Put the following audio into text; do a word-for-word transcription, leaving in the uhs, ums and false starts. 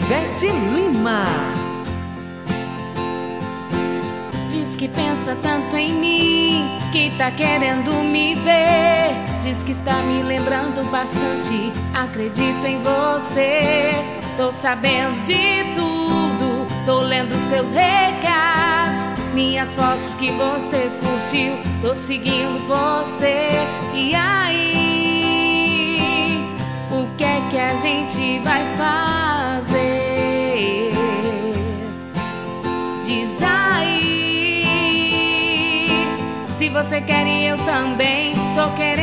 Ivete Lima. Diz que pensa tanto em mim, que tá querendo me ver. Diz que está me lembrando bastante, acredito em você. Tô sabendo de tudo, tô lendo seus recados, minhas fotos que você curtiu, tô seguindo você. E aí, o que é que a gente vai fazer? Diz aí, se você quer e eu também tô querendo.